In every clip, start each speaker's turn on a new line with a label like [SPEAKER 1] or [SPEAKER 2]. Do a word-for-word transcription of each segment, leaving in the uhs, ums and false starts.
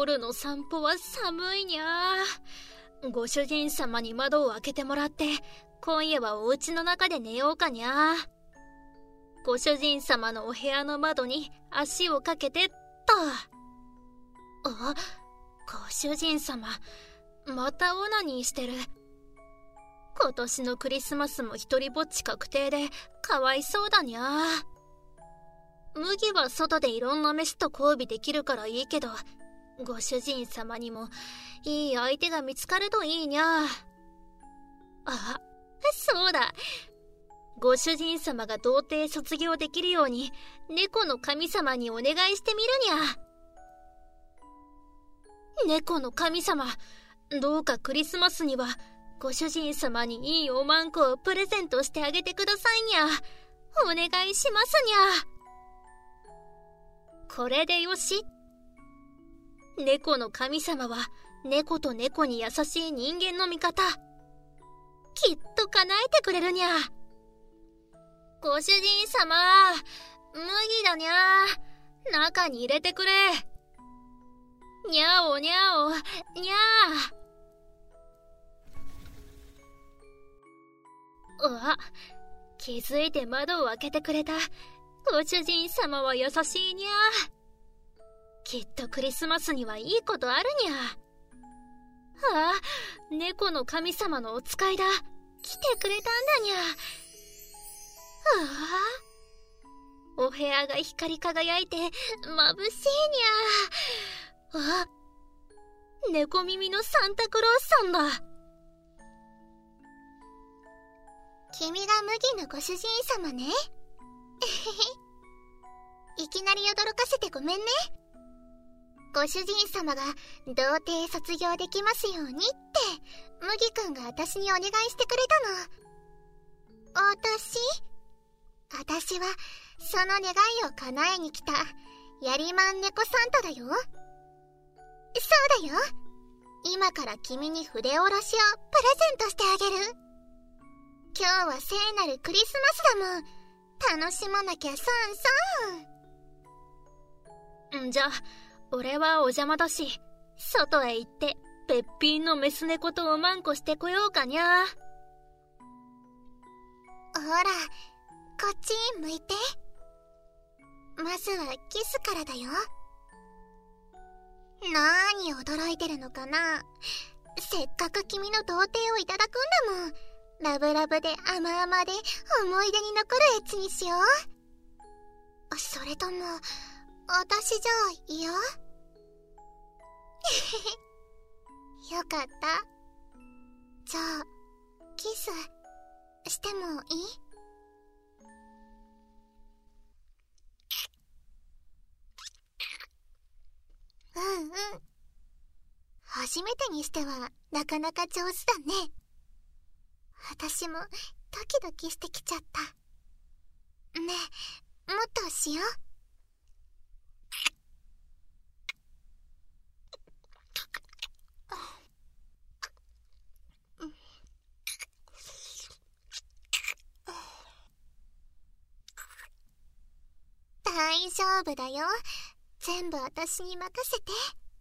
[SPEAKER 1] 夜の散歩は寒いにゃ。ご主人様に窓を開けてもらって、今夜はお家の中で寝ようかにゃ。ご主人様のお部屋の窓に足をかけてっと。あ、ご主人様、またオナニーしてる。今年のクリスマスも一人ぼっち確定でかわいそうだにゃ。麦は外でいろんな飯と交尾できるからいいけど、ご主人様にもいい相手が見つかるといいにゃ。あ、そうだ。ご主人様が童貞卒業できるように猫の神様にお願いしてみるにゃ。猫の神様、どうかクリスマスにはご主人様にいいおまんこをプレゼントしてあげてくださいにゃ。お願いしますにゃ。これでよし。猫の神様は猫と猫に優しい人間の味方。きっと叶えてくれるにゃ。ご主人様、麦だにゃ。中に入れてくれ。にゃおにゃお、にゃー。あ、気づいて窓を開けてくれた。ご主人様は優しいにゃ。きっとクリスマスにはいいことあるにゃ。ああ、猫の神様のお使いだ。来てくれたんだにゃ。ああ、お部屋が光り輝いて眩しいにゃ。あ、猫耳のサンタクロースさんだ。
[SPEAKER 2] 君が麦のご主人様ね。いきなり驚かせてごめんね。ご主人様が童貞卒業できますようにって麦くんが私にお願いしてくれたの。私私はその願いを叶えに来たやりまん猫サンタだよ。そうだよ。今から君に筆下ろしをプレゼントしてあげる。今日は聖なるクリスマスだもん。楽しまなきゃ損損。
[SPEAKER 1] んじゃ、俺はお邪魔だし、外へ行ってべっぴんのメス猫とおまんこしてこようかにゃ。
[SPEAKER 2] ほら、こっち向いて。まずはキスからだよ。なーに驚いてるのかな。せっかく君の童貞をいただくんだもん。ラブラブで甘々で思い出に残るエッチにしよう。それとも私じゃ嫌？よかった。じゃあキスしてもいい？うんうん。初めてにしてはなかなか上手だね。私もドキドキしてきちゃった。ねえ、もっとしよう。大丈夫だよ。全部私に任せて。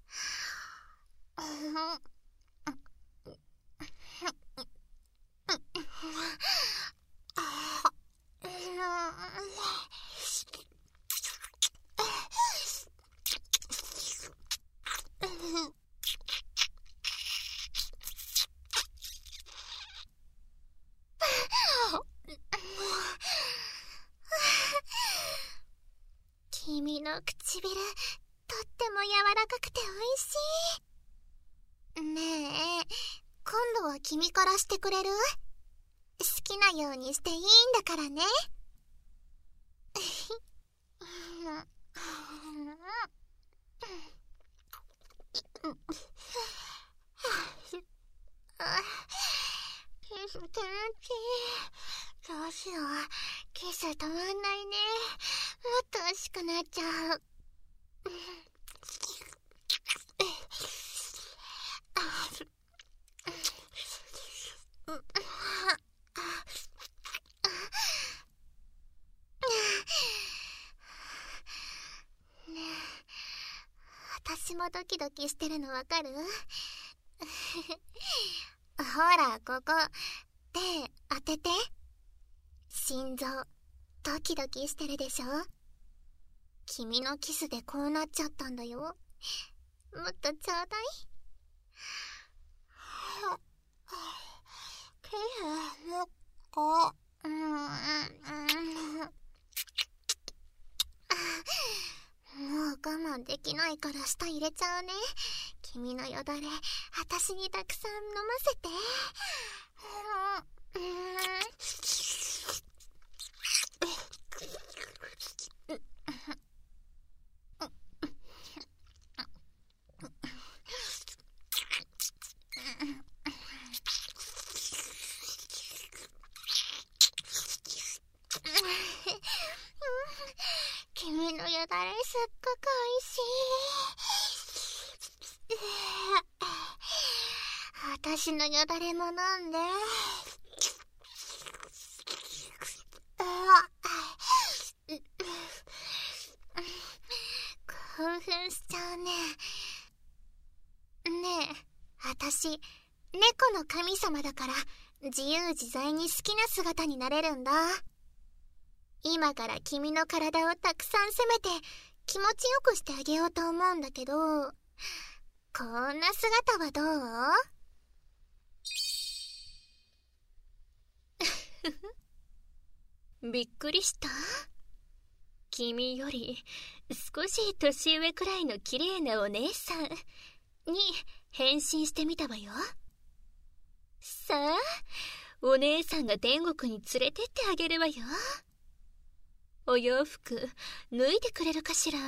[SPEAKER 2] 君の唇、とっても柔らかくて美味しい。ねえ、今度は君からしてくれる？好きなようにしていいんだからね。キス気持ちいい。どうしよう、キス止まんないね。もっと欲しくなっちゃう。ねえ、私ももドキドキしてるのわかる？ほら、ここ、手当てて。心臓、ドキドキしてるでしょ？君のキスでこうなっちゃったんだよ。もっとちょうだい。キス、もっこ、うん、うん、うん。もう我慢できないから舌入れちゃうね。君のよだれ、私にたくさん飲ませて。うん、うん。君のよだれすっごくおいしい。私のよだれも飲んで。興奮しちゃうね。ねえ、私、猫の神様だから自由自在に好きな姿になれるんだ。今から君の体をたくさん攻めて気持ちよくしてあげようと思うんだけど、こんな姿はど
[SPEAKER 1] う？びっくりした？君より少し年上くらいの綺麗なお姉さんに変身してみたわよ。さあ、お姉さんが天国に連れてってあげるわよ。お洋服脱いでくれるかしら？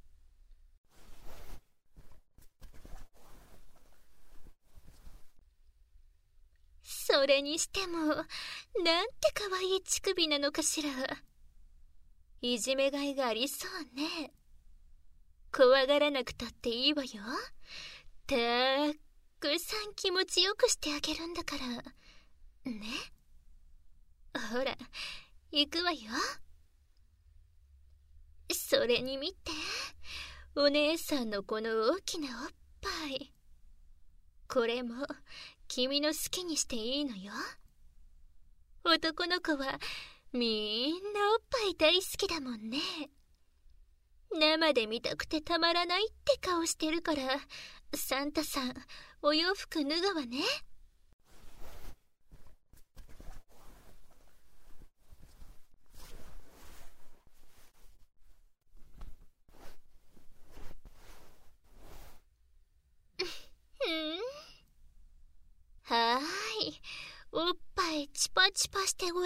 [SPEAKER 1] それにしても、なんて可愛い乳首なのかしら。いじめがいがありそうね。怖がらなくたっていいわよ。たくさん気持ちよくしてあげるんだから。ね。ほら、行くわよ。それに見て、お姉さんのこの大きなおっぱい。これも君の好きにしていいのよ。男の子はみんなおっぱい大好きだもんね。生で見たくてたまらないって顔してるから、サンタさん、お洋服脱ぐわね。はーい、おっぱいチパチパしてごらん。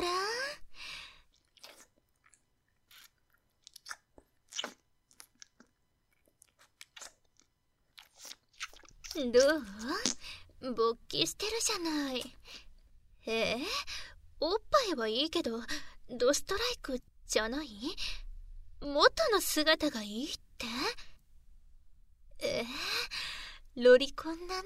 [SPEAKER 1] どう？勃起してるじゃない。えー、おっぱいはいいけどドストライクじゃない？元の姿がいいって？えー、ロリコンなんだ。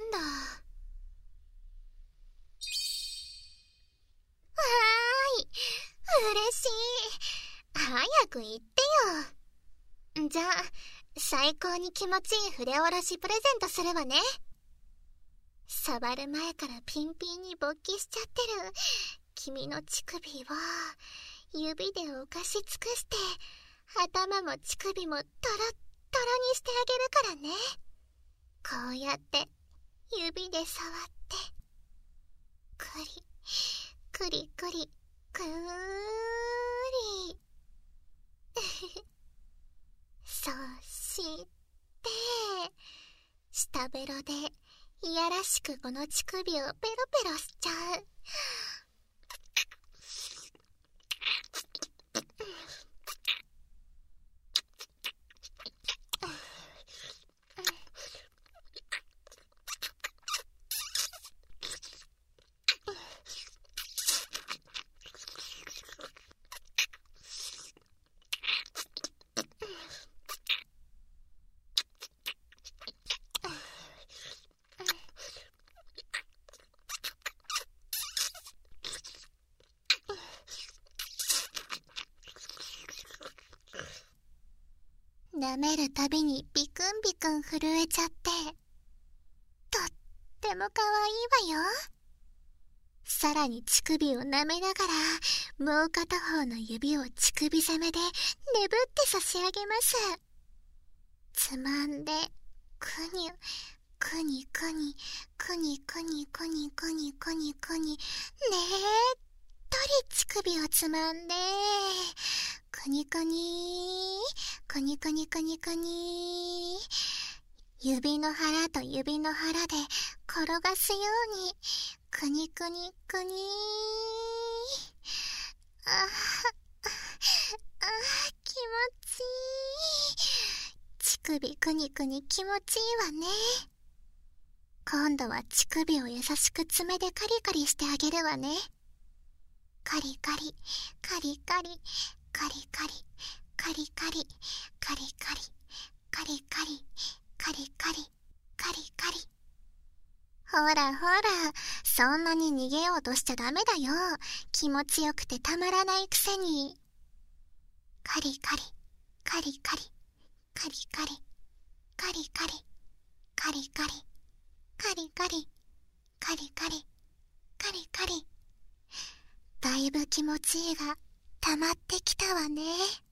[SPEAKER 2] わーい、嬉しい。早く言ってよ。じゃあ、最高に気持ちいい筆下ろしプレゼントするわね。触る前からピンピンに勃起しちゃってる君の乳首を指でおかし尽くして、頭も乳首もトロットロにしてあげるからね。こうやって指で触ってクリクリクリクーリそして下ベロでいやらしくこの乳首をペロペロしちゃう。 舐めるたびにビクンビクン震えちゃって、とってもかわいいわよ。さらに乳首を舐めながら、もう片方の指を乳首攻めでねぶって差し上げます。つまんで、くにゅ、くにくに、くにくにくにくにくにくに、ねえっとり乳首をつまんで、くにくに、くにくにくにくに、指の腹と指の腹で転がすように、くにくにくに、ああ、ああ、気持ちいい。乳首くにくに気持ちいいわね。今度は乳首を優しく爪でカリカリしてあげるわね。カリカリ、カリカリ、カリカリ、カリカリ、カリカリ、カリカリ、カリカリ、カリカリ。ほらほら、そんなに逃げようとしちゃダメだよ。気持ちよくてたまらないくせに。カリカリ、カリカリ、カリカリ、カリカリ、カリカリ、カリカリ、カリカリ、カリカリ。だいぶ気持ちいいが溜まってきたわね。